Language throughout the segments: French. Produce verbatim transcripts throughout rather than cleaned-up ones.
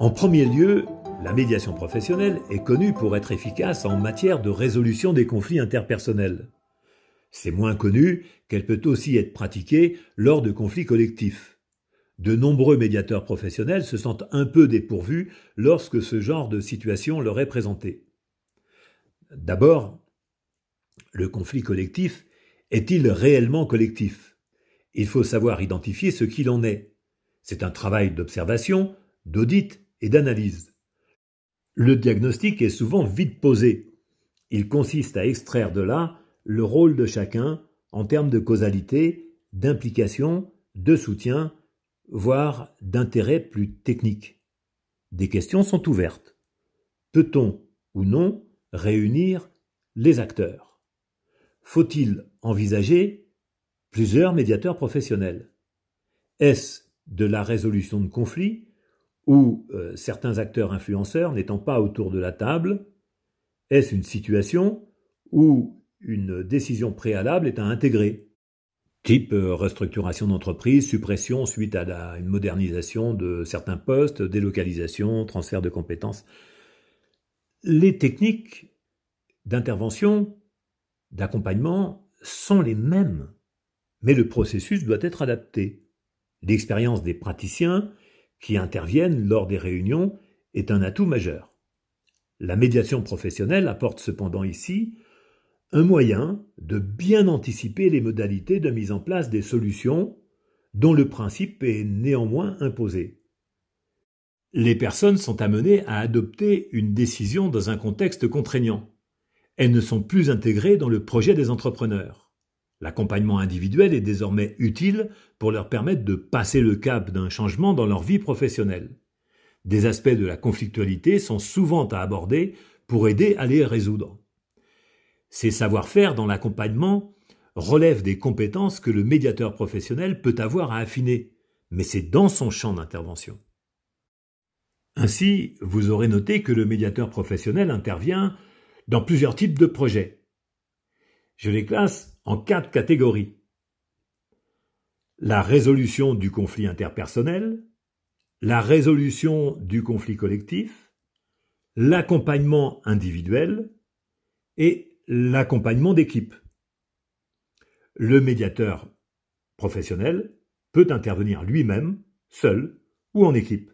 En premier lieu, la médiation professionnelle est connue pour être efficace en matière de résolution des conflits interpersonnels. C'est moins connu qu'elle peut aussi être pratiquée lors de conflits collectifs. De nombreux médiateurs professionnels se sentent un peu dépourvus lorsque ce genre de situation leur est présenté. D'abord, le conflit collectif est-il réellement collectif ? Il faut savoir identifier ce qu'il en est. C'est un travail d'observation, d'audit et d'analyse. Le diagnostic est souvent vite posé. Il consiste à extraire de là le rôle de chacun en termes de causalité, d'implication, de soutien, voire d'intérêt plus technique. Des questions sont ouvertes. Peut-on ou non réunir les acteurs ? Faut-il envisager plusieurs médiateurs professionnels ? Est-ce de la résolution de conflits où euh, certains acteurs influenceurs n'étant pas autour de la table? Est-ce une situation où une décision préalable est à intégrer? Type euh, restructuration d'entreprise, suppression suite à la, une modernisation de certains postes, délocalisation, transfert de compétences. Les techniques d'intervention, d'accompagnement sont les mêmes, mais le processus doit être adapté. L'expérience des praticiens qui interviennent lors des réunions est un atout majeur. La médiation professionnelle apporte cependant ici un moyen de bien anticiper les modalités de mise en place des solutions dont le principe est néanmoins imposé. Les personnes sont amenées à adopter une décision dans un contexte contraignant. Elles ne sont plus intégrées dans le projet des entrepreneurs. L'accompagnement individuel est désormais utile pour leur permettre de passer le cap d'un changement dans leur vie professionnelle. Des aspects de la conflictualité sont souvent à aborder pour aider à les résoudre. Ces savoir-faire dans l'accompagnement relèvent des compétences que le médiateur professionnel peut avoir à affiner, mais c'est dans son champ d'intervention. Ainsi, vous aurez noté que le médiateur professionnel intervient dans plusieurs types de projets. Je les classe en quatre catégories. La résolution du conflit interpersonnel, la résolution du conflit collectif, l'accompagnement individuel et l'accompagnement d'équipe. Le médiateur professionnel peut intervenir lui-même, seul ou en équipe.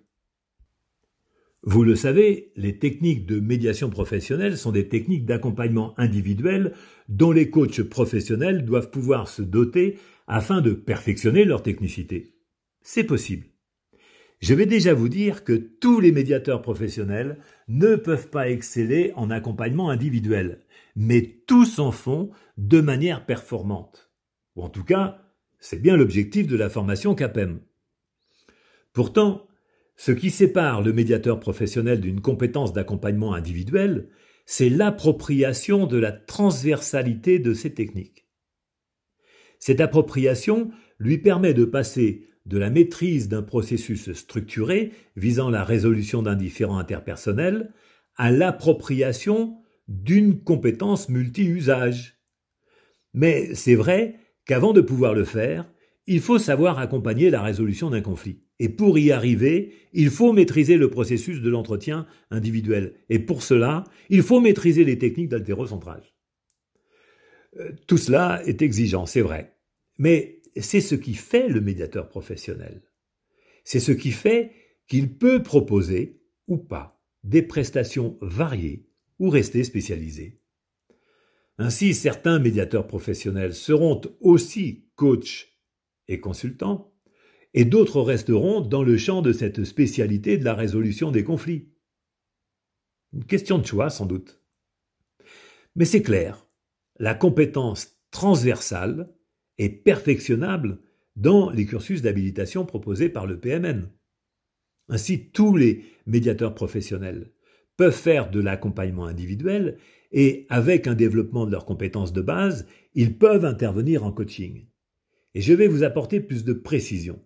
Vous le savez, les techniques de médiation professionnelle sont des techniques d'accompagnement individuel dont les coachs professionnels doivent pouvoir se doter afin de perfectionner leur technicité. C'est possible. Je vais déjà vous dire que tous les médiateurs professionnels ne peuvent pas exceller en accompagnement individuel, mais tous en font de manière performante. Ou en tout cas, c'est bien l'objectif de la formation C A P E M. Pourtant, ce qui sépare le médiateur professionnel d'une compétence d'accompagnement individuel, c'est l'appropriation de la transversalité de ces techniques. Cette appropriation lui permet de passer de la maîtrise d'un processus structuré visant la résolution d'un différend interpersonnel à l'appropriation d'une compétence multi-usage. Mais c'est vrai qu'avant de pouvoir le faire, il faut savoir accompagner la résolution d'un conflit. Et pour y arriver, il faut maîtriser le processus de l'entretien individuel. Et pour cela, il faut maîtriser les techniques d'haltérocentrage. Euh, tout cela est exigeant, c'est vrai. Mais c'est ce qui fait le médiateur professionnel. C'est ce qui fait qu'il peut proposer, ou pas, des prestations variées ou rester spécialisé. Ainsi, certains médiateurs professionnels seront aussi coachs et consultants, et d'autres resteront dans le champ de cette spécialité de la résolution des conflits. Une question de choix, sans doute. Mais c'est clair, la compétence transversale est perfectionnable dans les cursus d'habilitation proposés par le P M N. Ainsi, tous les médiateurs professionnels peuvent faire de l'accompagnement individuel et, avec un développement de leurs compétences de base, ils peuvent intervenir en coaching. Et je vais vous apporter plus de précision.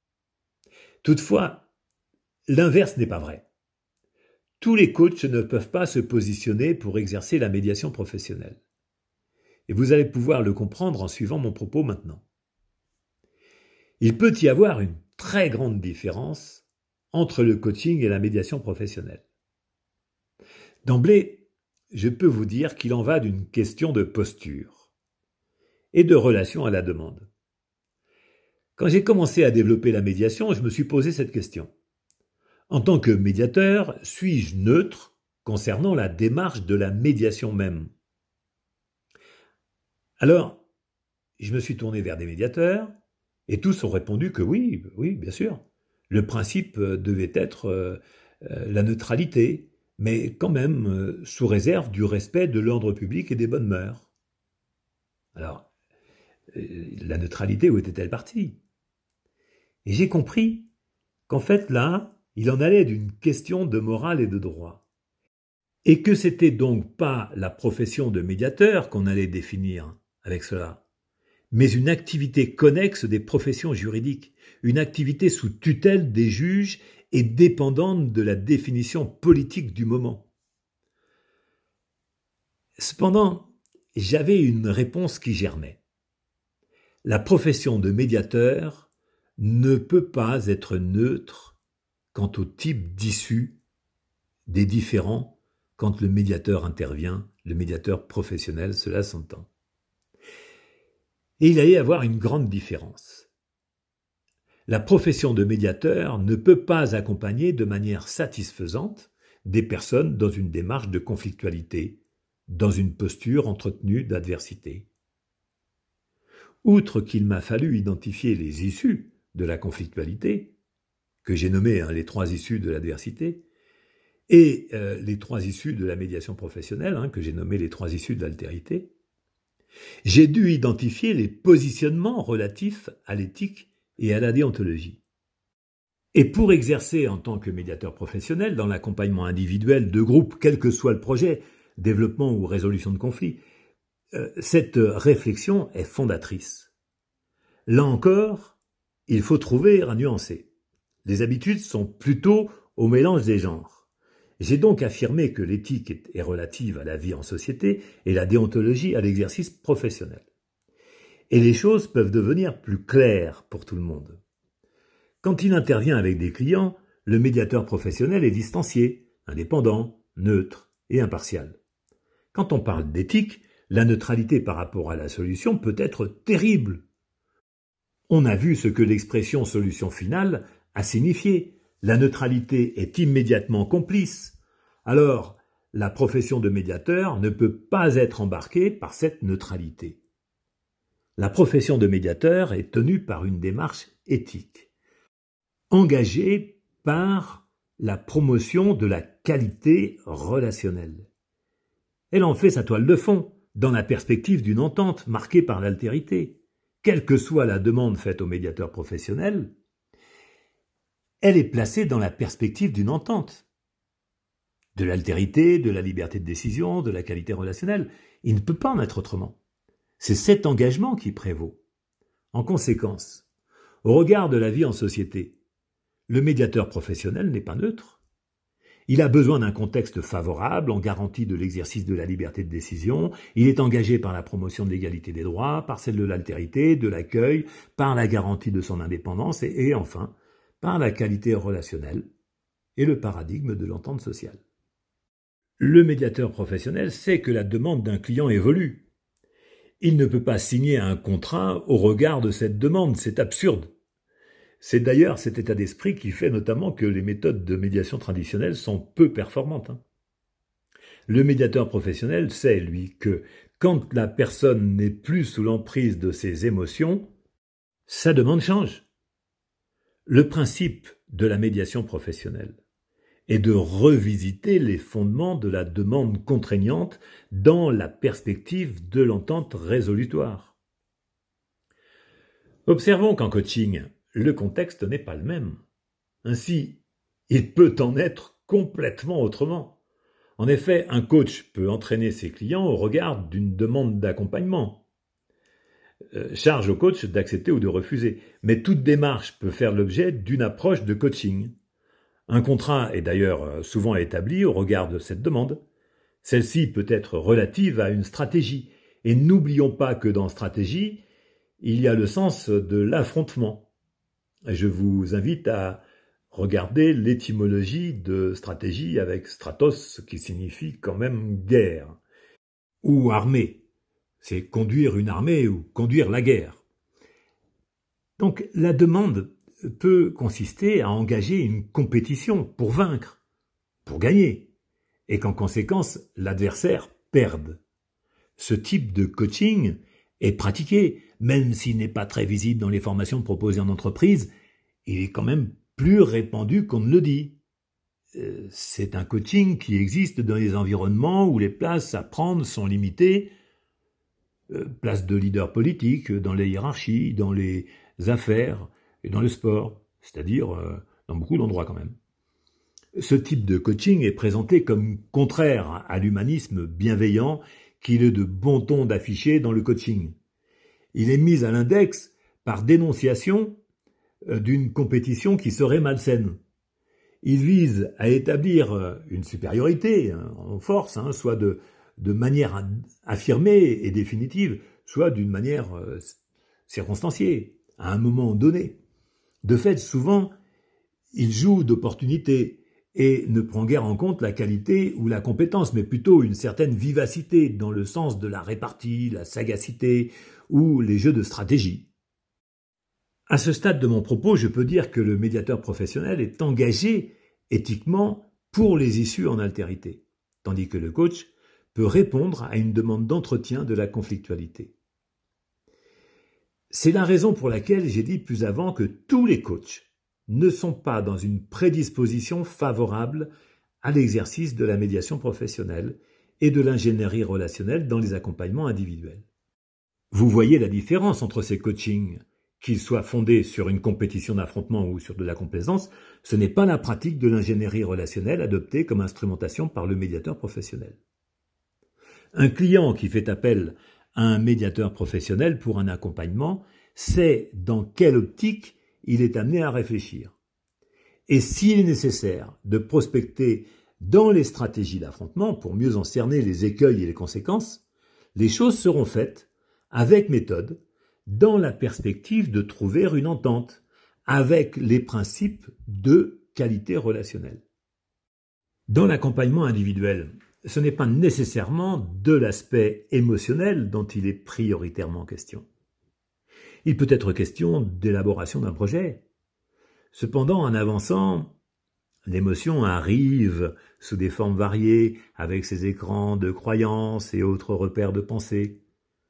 Toutefois, l'inverse n'est pas vrai. Tous les coachs ne peuvent pas se positionner pour exercer la médiation professionnelle. Et vous allez pouvoir le comprendre en suivant mon propos maintenant. Il peut y avoir une très grande différence entre le coaching et la médiation professionnelle. D'emblée, je peux vous dire qu'il en va d'une question de posture et de relation à la demande. Quand j'ai commencé à développer la médiation, je me suis posé cette question. En tant que médiateur, suis-je neutre concernant la démarche de la médiation même? Alors, je me suis tourné vers des médiateurs et tous ont répondu que oui, oui, bien sûr. Le principe devait être euh, la neutralité, mais quand même euh, sous réserve du respect de l'ordre public et des bonnes mœurs. Alors, euh, la neutralité, où était-elle partie? Et j'ai compris qu'en fait là, il en allait d'une question de morale et de droit. Et que c'était donc pas la profession de médiateur qu'on allait définir avec cela, mais une activité connexe des professions juridiques, une activité sous tutelle des juges et dépendante de la définition politique du moment. Cependant, j'avais une réponse qui germait. La profession de médiateur ne peut pas être neutre quant au type d'issue des différends quand le médiateur intervient, le médiateur professionnel, cela s'entend. Et il allait y avoir une grande différence. La profession de médiateur ne peut pas accompagner de manière satisfaisante des personnes dans une démarche de conflictualité, dans une posture entretenue d'adversité. Outre qu'il m'a fallu identifier les issues de la conflictualité, que j'ai nommées hein, les trois issues de l'adversité, et euh, les trois issues de la médiation professionnelle, hein, que j'ai nommées les trois issues de l'altérité, j'ai dû identifier les positionnements relatifs à l'éthique et à la déontologie. Et pour exercer en tant que médiateur professionnel dans l'accompagnement individuel de groupes, quel que soit le projet, développement ou résolution de conflits, euh, cette réflexion est fondatrice. Là encore, il faut trouver un nuancé. Les habitudes sont plutôt au mélange des genres. J'ai donc affirmé que l'éthique est relative à la vie en société et la déontologie à l'exercice professionnel. Et les choses peuvent devenir plus claires pour tout le monde. Quand il intervient avec des clients, le médiateur professionnel est distancié, indépendant, neutre et impartial. Quand on parle d'éthique, la neutralité par rapport à la solution peut être terrible. On a vu ce que l'expression solution finale a signifié. La neutralité est immédiatement complice. Alors, la profession de médiateur ne peut pas être embarquée par cette neutralité. La profession de médiateur est tenue par une démarche éthique, engagée par la promotion de la qualité relationnelle. Elle en fait sa toile de fond, dans la perspective d'une entente marquée par l'altérité. Quelle que soit la demande faite au médiateur professionnel, elle est placée dans la perspective d'une entente. De l'altérité, de la liberté de décision, de la qualité relationnelle. Il ne peut pas en être autrement. C'est cet engagement qui prévaut. En conséquence, au regard de la vie en société, le médiateur professionnel n'est pas neutre. Il a besoin d'un contexte favorable en garantie de l'exercice de la liberté de décision. Il est engagé par la promotion de l'égalité des droits, par celle de l'altérité, de l'accueil, par la garantie de son indépendance et, et enfin, par la qualité relationnelle et le paradigme de l'entente sociale. Le médiateur professionnel sait que la demande d'un client évolue. Il ne peut pas signer un contrat au regard de cette demande, c'est absurde. C'est d'ailleurs cet état d'esprit qui fait notamment que les méthodes de médiation traditionnelles sont peu performantes. Le médiateur professionnel sait, lui, que quand la personne n'est plus sous l'emprise de ses émotions, sa demande change. Le principe de la médiation professionnelle est de revisiter les fondements de la demande contraignante dans la perspective de l'entente résolutoire. Observons qu'en coaching, le contexte n'est pas le même. Ainsi, il peut en être complètement autrement. En effet, un coach peut entraîner ses clients au regard d'une demande d'accompagnement. Euh, charge au coach d'accepter ou de refuser. Mais toute démarche peut faire l'objet d'une approche de coaching. Un contrat est d'ailleurs souvent établi au regard de cette demande. Celle-ci peut être relative à une stratégie. Et n'oublions pas que dans stratégie, il y a le sens de l'affrontement. Je vous invite à Regardez l'étymologie de stratégie avec stratos, qui signifie quand même guerre, ou armée. C'est conduire une armée ou conduire la guerre. Donc la demande peut consister à engager une compétition pour vaincre, pour gagner, et qu'en conséquence l'adversaire perde. Ce type de coaching est pratiqué, même s'il n'est pas très visible dans les formations proposées en entreprise, il est quand même plus répandu qu'on ne le dit. C'est un coaching qui existe dans les environnements où les places à prendre sont limitées, place de leader politique, dans les hiérarchies, dans les affaires et dans le sport, c'est-à-dire dans beaucoup d'endroits quand même. Ce type de coaching est présenté comme contraire à l'humanisme bienveillant qu'il est de bon ton d'afficher dans le coaching. Il est mis à l'index par dénonciation d'une compétition qui serait malsaine. Il vise à établir une supériorité en force, hein, soit de, de manière affirmée et définitive, soit d'une manière euh, circonstanciée, à un moment donné. De fait, souvent, il joue d'opportunité et ne prend guère en compte la qualité ou la compétence, mais plutôt une certaine vivacité dans le sens de la répartie, la sagacité ou les jeux de stratégie. À ce stade de mon propos, je peux dire que le médiateur professionnel est engagé éthiquement pour les issues en altérité, tandis que le coach peut répondre à une demande d'entretien de la conflictualité. C'est la raison pour laquelle j'ai dit plus avant que tous les coachs ne sont pas dans une prédisposition favorable à l'exercice de la médiation professionnelle et de l'ingénierie relationnelle dans les accompagnements individuels. Vous voyez la différence entre ces coachings. Qu'ils soient fondés sur une compétition d'affrontement ou sur de la complaisance, ce n'est pas la pratique de l'ingénierie relationnelle adoptée comme instrumentation par le médiateur professionnel. Un client qui fait appel à un médiateur professionnel pour un accompagnement sait dans quelle optique il est amené à réfléchir. Et s'il est nécessaire de prospecter dans les stratégies d'affrontement pour mieux en cerner les écueils et les conséquences, les choses seront faites avec méthode, dans la perspective de trouver une entente avec les principes de qualité relationnelle. Dans l'accompagnement individuel, ce n'est pas nécessairement de l'aspect émotionnel dont il est prioritairement question. Il peut être question d'élaboration d'un projet. Cependant, en avançant, l'émotion arrive sous des formes variées, avec ses écrans de croyances et autres repères de pensée.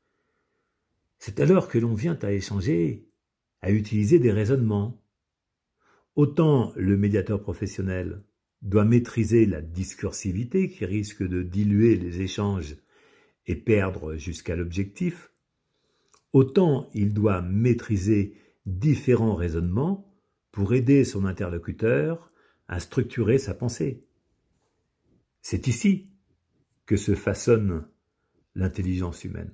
C'est alors que l'on vient à échanger, à utiliser des raisonnements. Autant le médiateur professionnel doit maîtriser la discursivité qui risque de diluer les échanges et perdre jusqu'à l'objectif, autant il doit maîtriser différents raisonnements pour aider son interlocuteur à structurer sa pensée. C'est ici que se façonne l'intelligence humaine.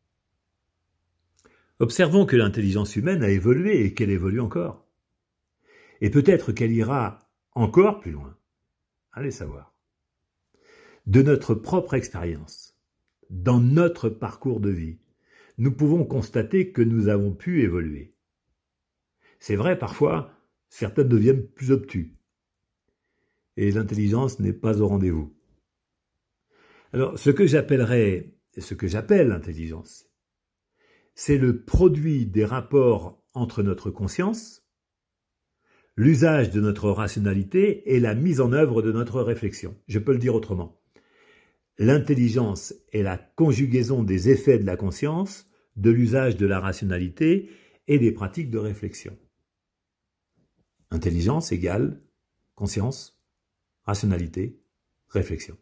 Observons que l'intelligence humaine a évolué et qu'elle évolue encore. Et peut-être qu'elle ira encore plus loin. Allez savoir. De notre propre expérience, dans notre parcours de vie, nous pouvons constater que nous avons pu évoluer. C'est vrai, parfois, certains deviennent plus obtus. Et l'intelligence n'est pas au rendez-vous. Alors, ce que j'appellerais, ce que j'appelle l'intelligence, c'est le produit des rapports entre notre conscience, l'usage de notre rationalité et la mise en œuvre de notre réflexion. Je peux le dire autrement. L'intelligence est la conjugaison des effets de la conscience, de l'usage de la rationalité et des pratiques de réflexion. Intelligence égale conscience, rationalité, réflexion.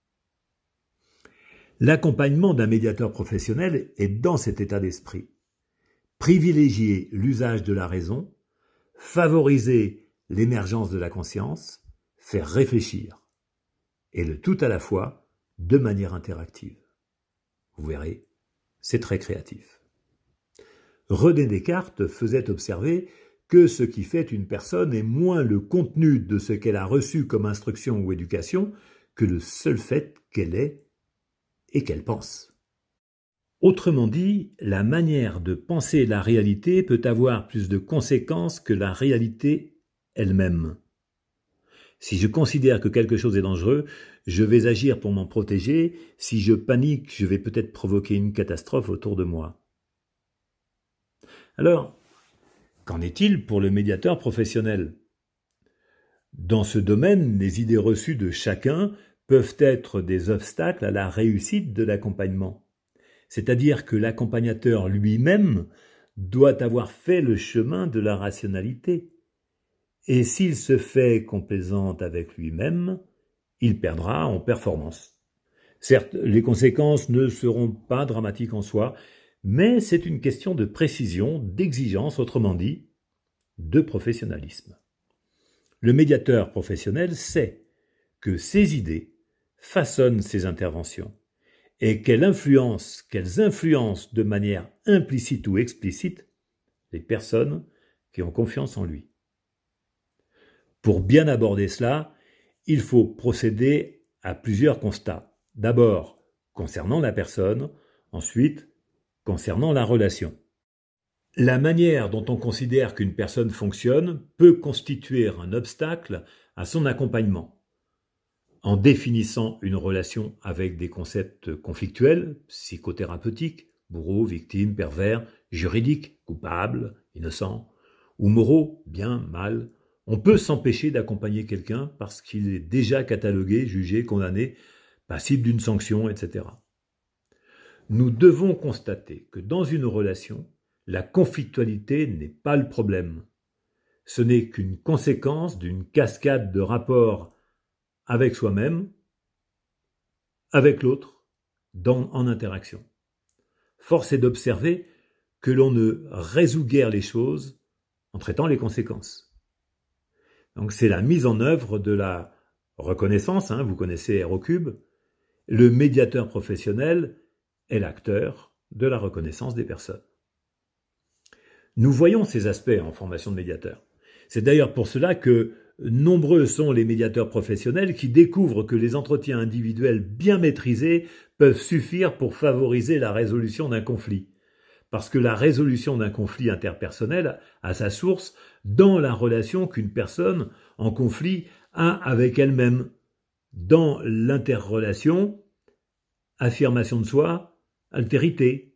L'accompagnement d'un médiateur professionnel est dans cet état d'esprit. Privilégier l'usage de la raison, favoriser l'émergence de la conscience, faire réfléchir, et le tout à la fois de manière interactive. Vous verrez, c'est très créatif. René Descartes faisait observer que ce qui fait une personne est moins le contenu de ce qu'elle a reçu comme instruction ou éducation que le seul fait qu'elle est et qu'elle pense. Autrement dit, la manière de penser la réalité peut avoir plus de conséquences que la réalité elle-même. Si je considère que quelque chose est dangereux, je vais agir pour m'en protéger. Si je panique, je vais peut-être provoquer une catastrophe autour de moi. Alors, qu'en est-il pour le médiateur professionnel ? Dans ce domaine, les idées reçues de chacun peuvent être des obstacles à la réussite de l'accompagnement. C'est-à-dire que l'accompagnateur lui-même doit avoir fait le chemin de la rationalité. Et s'il se fait complaisant avec lui-même, il perdra en performance. Certes, les conséquences ne seront pas dramatiques en soi, mais c'est une question de précision, d'exigence, autrement dit, de professionnalisme. Le médiateur professionnel sait que ses idées façonnent ses interventions et qu'elles influencent, qu'elles influencent de manière implicite ou explicite les personnes qui ont confiance en lui. Pour bien aborder cela, il faut procéder à plusieurs constats. D'abord, concernant la personne, ensuite, concernant la relation. La manière dont on considère qu'une personne fonctionne peut constituer un obstacle à son accompagnement. En définissant une relation avec des concepts conflictuels, psychothérapeutiques, bourreau, victime, pervers, juridiques, coupable, innocent, ou moraux, bien, mal, on peut s'empêcher d'accompagner quelqu'un parce qu'il est déjà catalogué, jugé, condamné, passible d'une sanction, et cetera. Nous devons constater que dans une relation, la conflictualité n'est pas le problème. Ce n'est qu'une conséquence d'une cascade de rapports avec soi-même, avec l'autre, dans, en interaction. Force est d'observer que l'on ne résout guère les choses en traitant les conséquences. Donc c'est la mise en œuvre de la reconnaissance, hein, vous connaissez R au cube. Le médiateur professionnel est l'acteur de la reconnaissance des personnes. Nous voyons ces aspects en formation de médiateur. C'est d'ailleurs pour cela que nombreux sont les médiateurs professionnels qui découvrent que les entretiens individuels bien maîtrisés peuvent suffire pour favoriser la résolution d'un conflit. Parce que la résolution d'un conflit interpersonnel a sa source dans la relation qu'une personne en conflit a avec elle-même. Dans l'interrelation, affirmation de soi, altérité.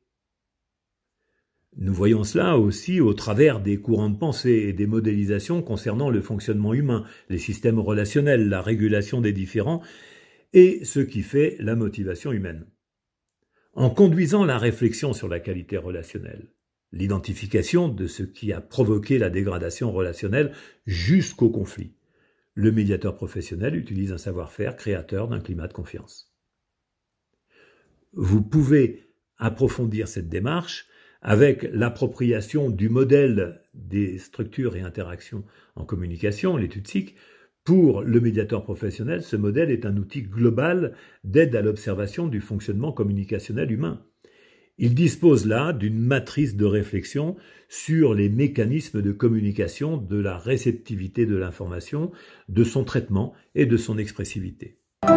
Nous voyons cela aussi au travers des courants de pensée et des modélisations concernant le fonctionnement humain, les systèmes relationnels, la régulation des différends et ce qui fait la motivation humaine. En conduisant la réflexion sur la qualité relationnelle, l'identification de ce qui a provoqué la dégradation relationnelle jusqu'au conflit, le médiateur professionnel utilise un savoir-faire créateur d'un climat de confiance. Vous pouvez approfondir cette démarche avec l'appropriation du modèle des structures et interactions en communication, l'étude S I C. Pour le médiateur professionnel, ce modèle est un outil global d'aide à l'observation du fonctionnement communicationnel humain. Il dispose là d'une matrice de réflexion sur les mécanismes de communication, de la réceptivité de l'information, de son traitement et de son expressivité.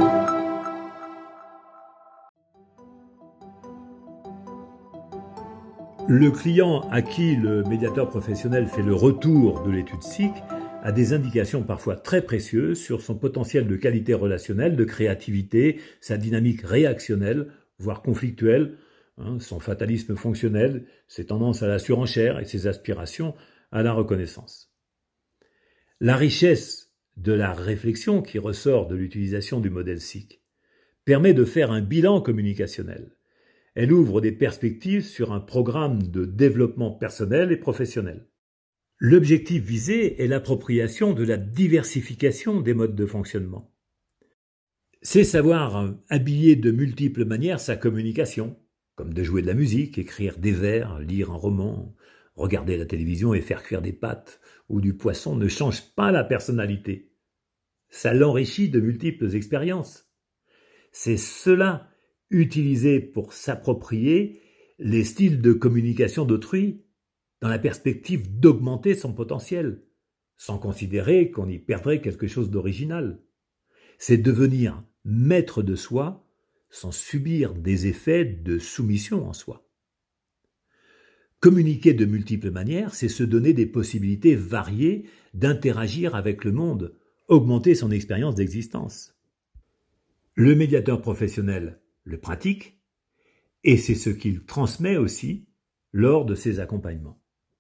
Le client à qui le médiateur professionnel fait le retour de l'étude S I C a des indications parfois très précieuses sur son potentiel de qualité relationnelle, de créativité, sa dynamique réactionnelle, voire conflictuelle, hein, son fatalisme fonctionnel, ses tendances à la surenchère et ses aspirations à la reconnaissance. La richesse de la réflexion qui ressort de l'utilisation du modèle S I C permet de faire un bilan communicationnel. Elle ouvre des perspectives sur un programme de développement personnel et professionnel. L'objectif visé est l'appropriation de la diversification des modes de fonctionnement. C'est savoir habiller de multiples manières sa communication, comme de jouer de la musique, écrire des vers, lire un roman, regarder la télévision et faire cuire des pâtes ou du poisson ne change pas la personnalité. Ça l'enrichit de multiples expériences. C'est cela, utiliser pour s'approprier les styles de communication d'autrui, dans la perspective d'augmenter son potentiel, sans considérer qu'on y perdrait quelque chose d'original. C'est devenir maître de soi sans subir des effets de soumission en soi. Communiquer de multiples manières, c'est se donner des possibilités variées d'interagir avec le monde, augmenter son expérience d'existence. Le médiateur professionnel le pratique et c'est ce qu'il transmet aussi lors de ses accompagnements.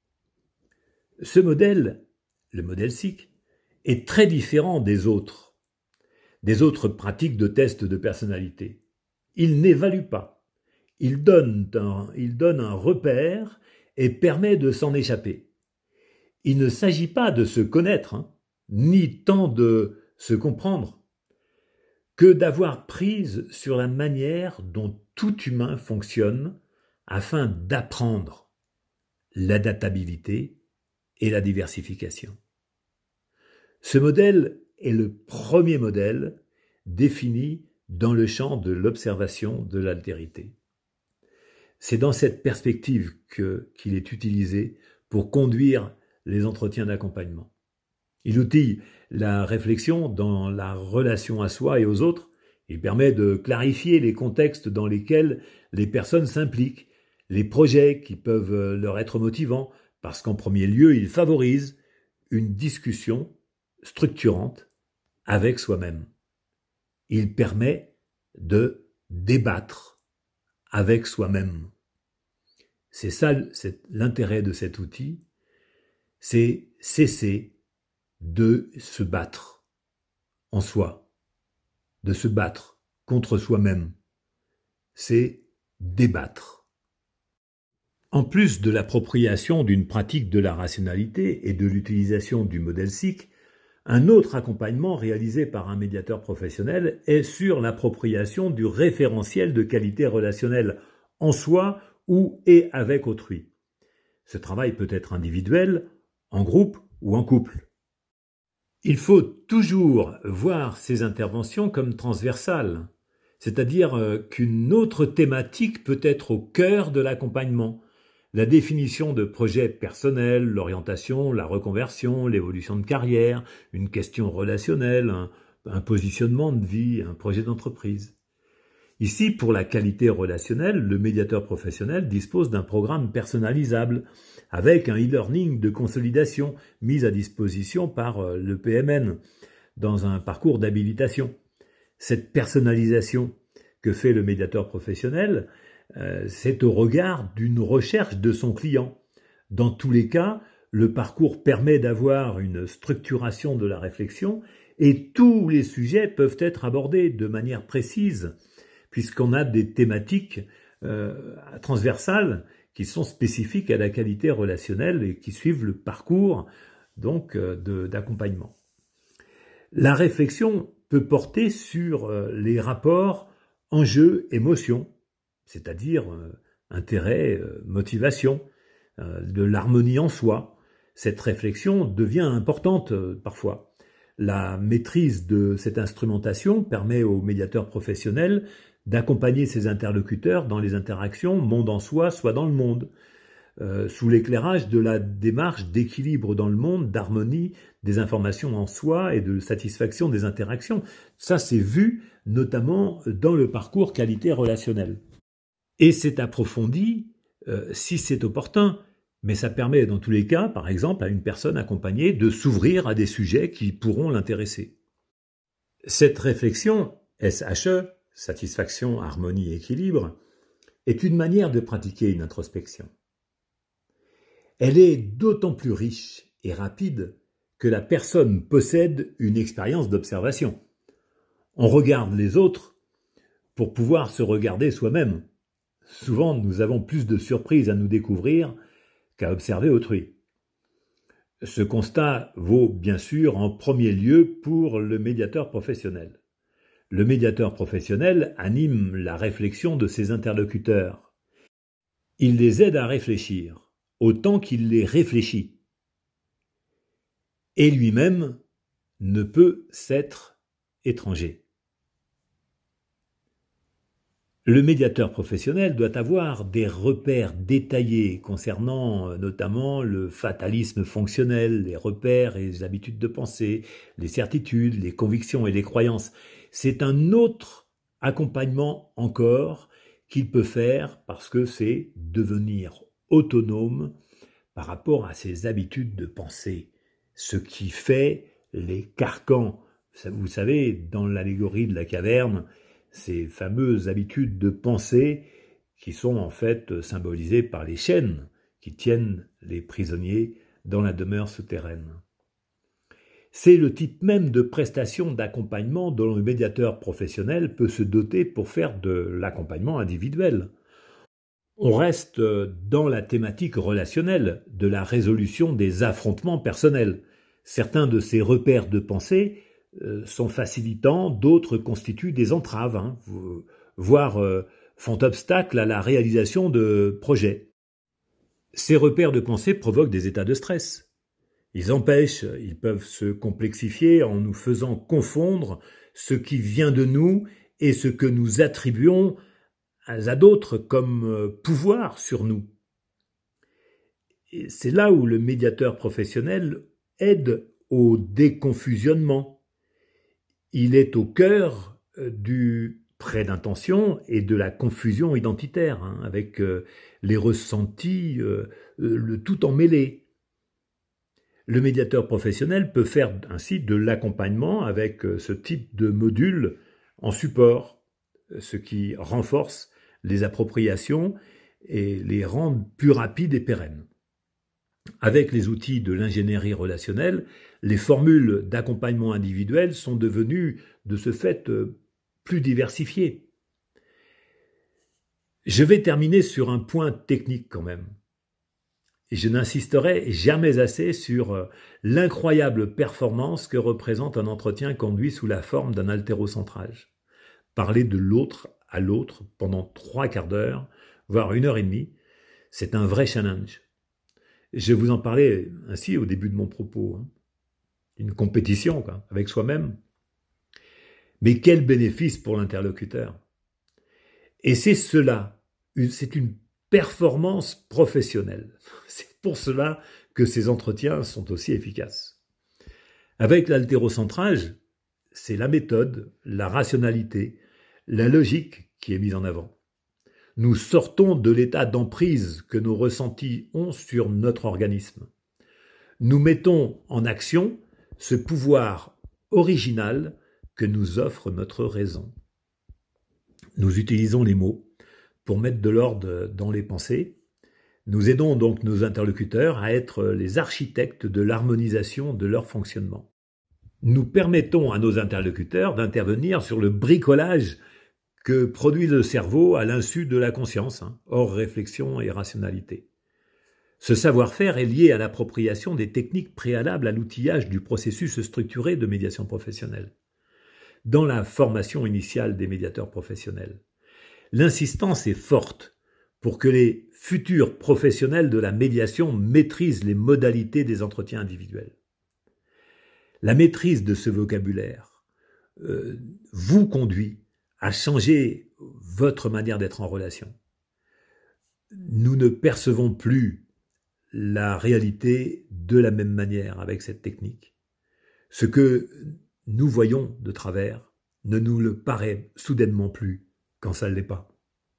Ce modèle, le modèle S I C, est très différent des autres, des autres pratiques de tests de personnalité. Il n'évalue pas, il donne un, il donne un repère et permet de s'en échapper. Il ne s'agit pas de se connaître, hein, ni tant de se comprendre, que d'avoir prise sur la manière dont tout humain fonctionne afin d'apprendre l'adaptabilité et la diversification. Ce modèle est le premier modèle défini dans le champ de l'observation de l'altérité. C'est dans cette perspective que, qu'il est utilisé pour conduire les entretiens d'accompagnement. Il outille la réflexion dans la relation à soi et aux autres. Il permet de clarifier les contextes dans lesquels les personnes s'impliquent, les projets qui peuvent leur être motivants, parce qu'en premier lieu, il favorise une discussion structurante avec soi-même. Il permet de débattre avec soi-même. C'est ça c'est l'intérêt de cet outil, c'est cesser de se battre en soi, de se battre contre soi-même. C'est débattre. En plus de l'appropriation d'une pratique de la rationalité et de l'utilisation du modèle S I C, un autre accompagnement réalisé par un médiateur professionnel est sur l'appropriation du référentiel de qualité relationnelle en soi ou et avec autrui. Ce travail peut être individuel, en groupe ou en couple. Il faut toujours voir ces interventions comme transversales, c'est-à-dire qu'une autre thématique peut être au cœur de l'accompagnement. La définition de projets personnels, l'orientation, la reconversion, l'évolution de carrière, une question relationnelle, un, un positionnement de vie, un projet d'entreprise. Ici, pour la qualité relationnelle, le médiateur professionnel dispose d'un programme personnalisable avec un e-learning de consolidation mis à disposition par le P M N dans un parcours d'habilitation. Cette personnalisation que fait le médiateur professionnel, euh, c'est au regard d'une recherche de son client. Dans tous les cas, le parcours permet d'avoir une structuration de la réflexion et tous les sujets peuvent être abordés de manière précise, puisqu'on a des thématiques euh, transversales qui sont spécifiques à la qualité relationnelle et qui suivent le parcours donc euh, de, d'accompagnement. La réflexion peut porter sur euh, les rapports enjeux-émotions, c'est-à-dire euh, intérêt, euh, motivation, euh, de l'harmonie en soi. Cette réflexion devient importante euh, parfois. La maîtrise de cette instrumentation permet aux médiateurs professionnels d'accompagner ses interlocuteurs dans les interactions monde en soi, soit dans le monde, euh, sous l'éclairage de la démarche d'équilibre dans le monde, d'harmonie des informations en soi et de satisfaction des interactions. Ça, c'est vu notamment dans le parcours qualité relationnelle. Et c'est approfondi euh, si c'est opportun, mais ça permet dans tous les cas, par exemple, à une personne accompagnée de s'ouvrir à des sujets qui pourront l'intéresser. Cette réflexion, S H E, satisfaction, harmonie, équilibre, est une manière de pratiquer une introspection. Elle est d'autant plus riche et rapide que la personne possède une expérience d'observation. On regarde les autres pour pouvoir se regarder soi-même. Souvent, nous avons plus de surprises à nous découvrir qu'à observer autrui. Ce constat vaut bien sûr en premier lieu pour le médiateur professionnel. Le médiateur professionnel anime la réflexion de ses interlocuteurs. Il les aide à réfléchir, autant qu'il les réfléchit. Et lui-même ne peut s'être étranger. Le médiateur professionnel doit avoir des repères détaillés concernant notamment le fatalisme fonctionnel, les repères et les habitudes de pensée, les certitudes, les convictions et les croyances. C'est un autre accompagnement encore qu'il peut faire parce que c'est devenir autonome par rapport à ses habitudes de pensée, ce qui fait les carcans. Vous savez, dans l'allégorie de la caverne, ces fameuses habitudes de pensée qui sont en fait symbolisées par les chaînes qui tiennent les prisonniers dans la demeure souterraine. C'est le type même de prestation d'accompagnement dont le médiateur professionnel peut se doter pour faire de l'accompagnement individuel. On reste dans la thématique relationnelle de la résolution des affrontements personnels. Certains de ces repères de pensée euh, sont facilitants, d'autres constituent des entraves, hein, voire euh, font obstacle à la réalisation de projets. Ces repères de pensée provoquent des états de stress. Ils empêchent, ils peuvent se complexifier en nous faisant confondre ce qui vient de nous et ce que nous attribuons à d'autres comme pouvoir sur nous. Et c'est là où le médiateur professionnel aide au déconfusionnement. Il est au cœur du prêt d'intention et de la confusion identitaire, hein, avec euh, les ressentis, euh, le tout emmêlé. Le médiateur professionnel peut faire ainsi de l'accompagnement avec ce type de module en support, ce qui renforce les appropriations et les rend plus rapides et pérennes. Avec les outils de l'ingénierie relationnelle, les formules d'accompagnement individuel sont devenues de ce fait plus diversifiées. Je vais terminer sur un point technique quand même. Et je n'insisterai jamais assez sur l'incroyable performance que représente un entretien conduit sous la forme d'un haltérocentrage. Parler de l'autre à l'autre pendant trois quarts d'heure, voire une heure et demie, c'est un vrai challenge. Je vous en parlais ainsi au début de mon propos. Hein. Une compétition quoi, avec soi-même. Mais quel bénéfice pour l'interlocuteur. Et c'est cela, c'est une performance professionnelle. C'est pour cela que ces entretiens sont aussi efficaces. Avec l'haltérocentrage, c'est la méthode, la rationalité, la logique qui est mise en avant. Nous sortons de l'état d'emprise que nos ressentis ont sur notre organisme. Nous mettons en action ce pouvoir original que nous offre notre raison. Nous utilisons les mots pour mettre de l'ordre dans les pensées. Nous aidons donc nos interlocuteurs à être les architectes de l'harmonisation de leur fonctionnement. Nous permettons à nos interlocuteurs d'intervenir sur le bricolage que produit le cerveau à l'insu de la conscience, hein, hors réflexion et rationalité. Ce savoir-faire est lié à l'appropriation des techniques préalables à l'outillage du processus structuré de médiation professionnelle. Dans la formation initiale des médiateurs professionnels, l'insistance est forte pour que les futurs professionnels de la médiation maîtrisent les modalités des entretiens individuels. La maîtrise de ce vocabulaire euh, vous conduit à changer votre manière d'être en relation. Nous ne percevons plus la réalité de la même manière avec cette technique. Ce que nous voyons de travers ne nous le paraît soudainement plus quand ça ne l'est pas.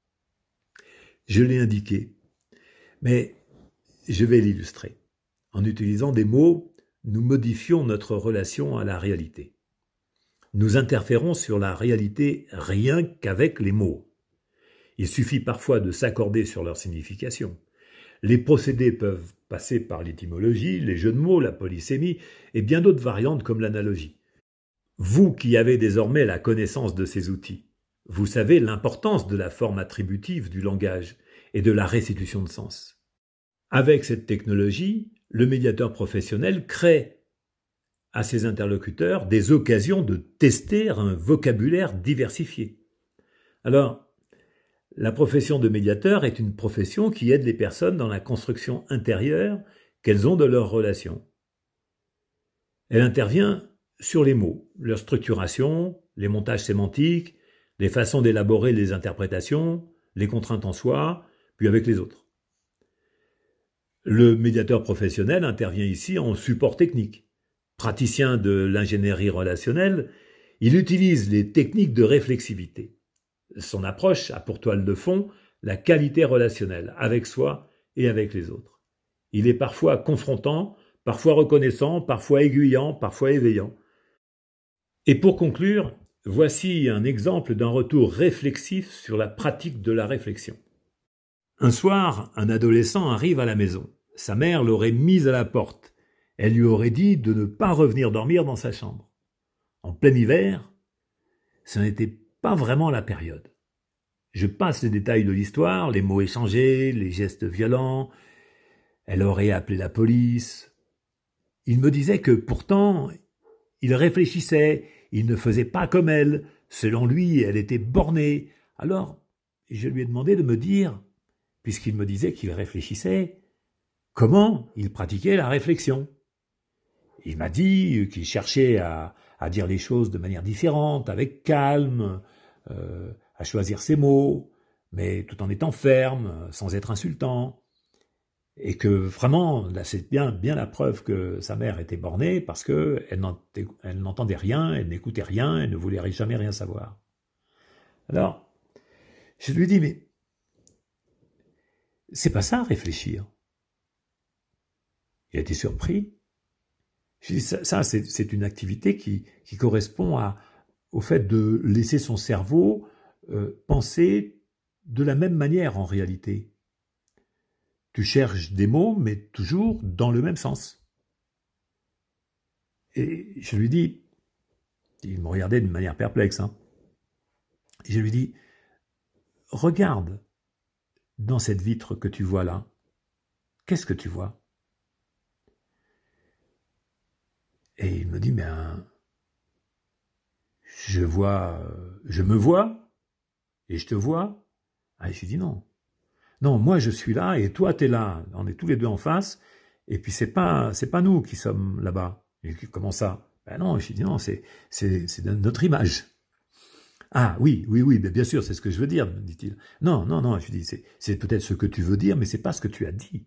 Je l'ai indiqué, mais je vais l'illustrer. En utilisant des mots, nous modifions notre relation à la réalité. Nous interférons sur la réalité rien qu'avec les mots. Il suffit parfois de s'accorder sur leur signification. Les procédés peuvent passer par l'étymologie, les jeux de mots, la polysémie et bien d'autres variantes comme l'analogie. Vous qui avez désormais la connaissance de ces outils, vous savez l'importance de la forme attributive du langage et de la restitution de sens. Avec cette technologie, le médiateur professionnel crée à ses interlocuteurs des occasions de tester un vocabulaire diversifié. Alors, la profession de médiateur est une profession qui aide les personnes dans la construction intérieure qu'elles ont de leurs relations. Elle intervient sur les mots, leur structuration, les montages sémantiques, les façons d'élaborer les interprétations, les contraintes en soi, puis avec les autres. Le médiateur professionnel intervient ici en support technique. Praticien de l'ingénierie relationnelle, il utilise les techniques de réflexivité. Son approche a pour toile de fond la qualité relationnelle avec soi et avec les autres. Il est parfois confrontant parfois reconnaissant, parfois aiguillant, parfois éveillant. Et pour conclure, voici un exemple d'un retour réflexif sur la pratique de la réflexion. Un soir, un adolescent arrive à la maison. Sa mère l'aurait mise à la porte. Elle lui aurait dit de ne pas revenir dormir dans sa chambre. En plein hiver, ce n'était pas vraiment la période. Je passe les détails de l'histoire, les mots échangés, les gestes violents. Elle aurait appelé la police. Il me disait que pourtant, il réfléchissait, il ne faisait pas comme elle. Selon lui, elle était bornée. Alors, je lui ai demandé de me dire, puisqu'il me disait qu'il réfléchissait, comment il pratiquait la réflexion. Il m'a dit qu'il cherchait à, à dire les choses de manière différente, avec calme, euh, à choisir ses mots, mais tout en étant ferme, sans être insultant. Et que vraiment, là, c'est bien, bien la preuve que sa mère était bornée, parce qu'elle n'entendait rien, elle n'écoutait rien, elle ne voulait jamais rien savoir. Alors, je lui dis, mais c'est pas ça, réfléchir. Il a été surpris. Je dis, ça, ça c'est, c'est une activité qui, qui correspond à, au fait de laisser son cerveau euh, penser de la même manière en réalité. Tu cherches des mots, mais toujours dans le même sens. Et je lui dis, il me regardait d'une manière perplexe, hein, et je lui dis, regarde dans cette vitre que tu vois là, qu'est-ce que tu vois? Et il me dit, mais ben, je vois, je me vois, et je te vois. Ah, je lui dis non. Non, moi je suis là, et toi t'es là. On est tous les deux en face, et puis c'est pas, c'est pas nous qui sommes là-bas. Et comment ça? Ben non, je lui dis non, c'est, c'est, c'est notre image. Ah oui, oui, oui, bien sûr, c'est ce que je veux dire, me dit-il. Non, non, non, je lui dis, c'est, c'est peut-être ce que tu veux dire, mais c'est pas ce que tu as dit.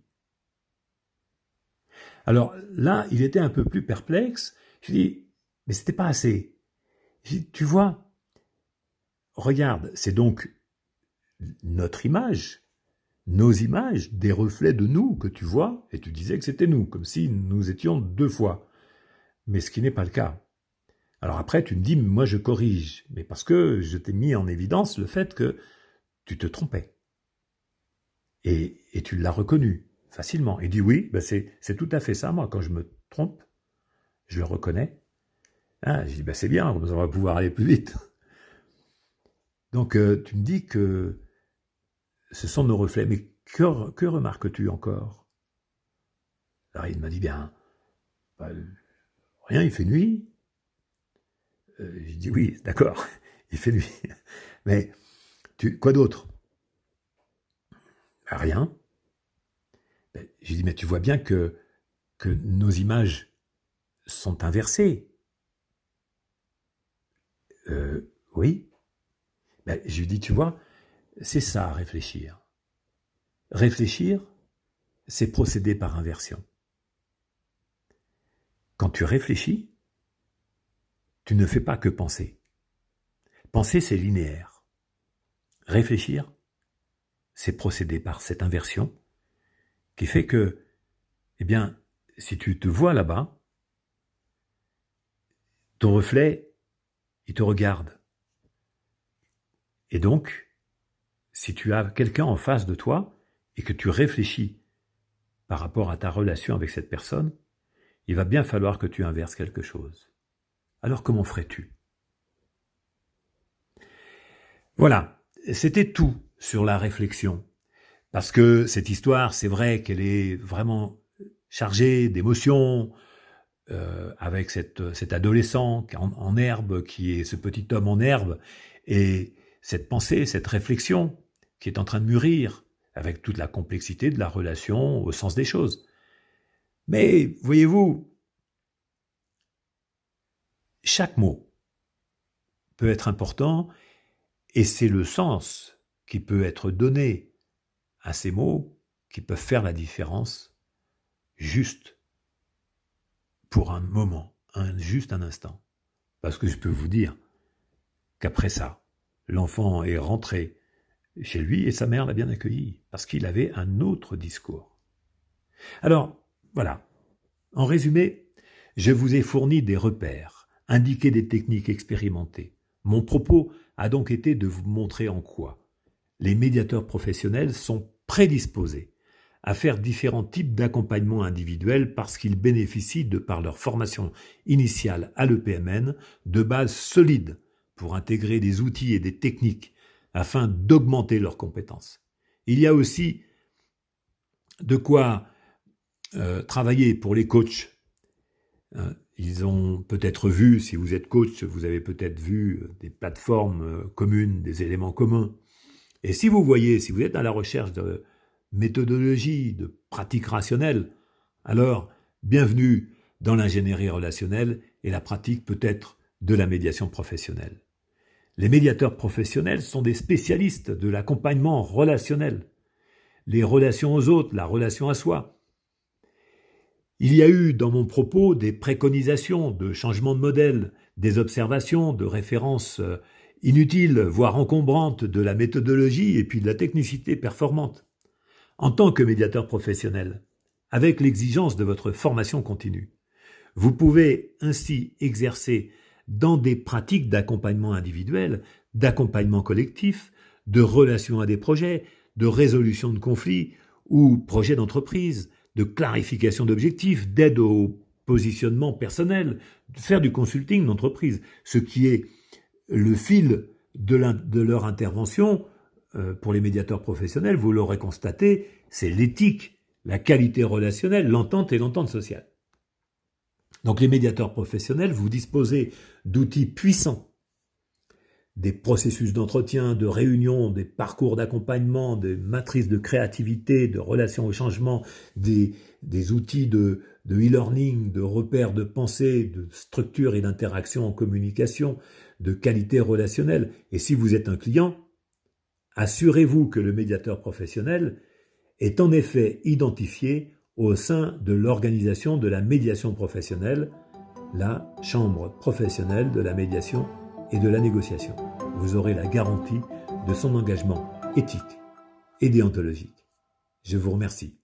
Alors là, il était un peu plus perplexe. Je lui dis, mais c'était pas assez. Je dis, tu vois, regarde, c'est donc notre image, nos images, des reflets de nous que tu vois, et tu disais que c'était nous, comme si nous étions deux fois. Mais ce qui n'est pas le cas. Alors après, tu me dis, moi je corrige, mais parce que je t'ai mis en évidence le fait que tu te trompais. Et, et tu l'as reconnu facilement. Il dit oui, ben c'est, c'est tout à fait ça, moi, quand je me trompe, je le reconnais. Ah, je dis, ben c'est bien, on va pouvoir aller plus vite. Donc euh, tu me dis que ce sont nos reflets, mais que, que remarques-tu encore? Alors il m'a dit, bien, ben, rien, il fait nuit. Euh, j'ai dit oui, d'accord, il fait nuit. Mais tu, quoi d'autre? Ben, rien. Ben, j'ai dit, mais tu vois bien que, que nos images sont inversées. Euh, oui. Ben, je lui dis, tu vois, c'est ça, réfléchir. Réfléchir, c'est procéder par inversion. Quand tu réfléchis, tu ne fais pas que penser. Penser, c'est linéaire. Réfléchir, c'est procéder par cette inversion qui fait que, eh bien, si tu te vois là-bas, ton reflet, il te regarde. Et donc, si tu as quelqu'un en face de toi et que tu réfléchis par rapport à ta relation avec cette personne, il va bien falloir que tu inverses quelque chose. Alors comment ferais-tu? Voilà, c'était tout sur la réflexion. Parce que cette histoire, c'est vrai qu'elle est vraiment chargée d'émotions, euh, avec cette, cet adolescent en, en herbe, qui est ce petit homme en herbe, et cette pensée, cette réflexion qui est en train de mûrir, avec toute la complexité de la relation au sens des choses. Mais, voyez-vous, chaque mot peut être important, et c'est le sens qui peut être donné à ces mots qui peuvent faire la différence juste pour un moment, un, juste un instant. Parce que je peux vous dire qu'après ça, l'enfant est rentré chez lui et sa mère l'a bien accueilli, parce qu'il avait un autre discours. Alors, voilà, En résumé, je vous ai fourni des repères, indiqué des techniques expérimentées. Mon propos a donc été de vous montrer en quoi les médiateurs professionnels sont prédisposés à faire différents types d'accompagnement individuel parce qu'ils bénéficient, de par leur formation initiale à l'E P M N, de bases solides pour intégrer des outils et des techniques afin d'augmenter leurs compétences. Il y a aussi de quoi euh, travailler pour les coachs. Euh, ils ont peut-être vu, si vous êtes coach, vous avez peut-être vu des plateformes euh, communes, des éléments communs. Et si vous voyez, si vous êtes à la recherche de méthodologie, de pratiques rationnelles, alors bienvenue dans l'ingénierie relationnelle et la pratique peut-être de la médiation professionnelle. Les médiateurs professionnels sont des spécialistes de l'accompagnement relationnel, les relations aux autres, la relation à soi. Il y a eu dans mon propos des préconisations de changement de modèle, des observations, de références inutiles, voire encombrantes de la méthodologie et puis de la technicité performante. En tant que médiateur professionnel, avec l'exigence de votre formation continue, vous pouvez ainsi exercer dans des pratiques d'accompagnement individuel, d'accompagnement collectif, de relation à des projets, de résolution de conflits ou projets d'entreprise, de clarification d'objectifs, d'aide au positionnement personnel, de faire du consulting d'entreprise, ce qui est le fil de, de leur intervention. Euh, pour les médiateurs professionnels, vous l'aurez constaté, c'est l'éthique, la qualité relationnelle, l'entente et l'entente sociale. Donc les médiateurs professionnels, vous disposez d'outils puissants, des processus d'entretien, de réunion, des parcours d'accompagnement, des matrices de créativité, de relations au changement, des, des outils de, de e-learning, de repères de pensée, de structure et d'interaction en communication, de qualité relationnelle. Et si vous êtes un client, assurez-vous que le médiateur professionnel est en effet identifié au sein de l'organisation de la médiation professionnelle, la chambre professionnelle de la médiation et de la négociation. Vous aurez la garantie de son engagement éthique et déontologique. Je vous remercie.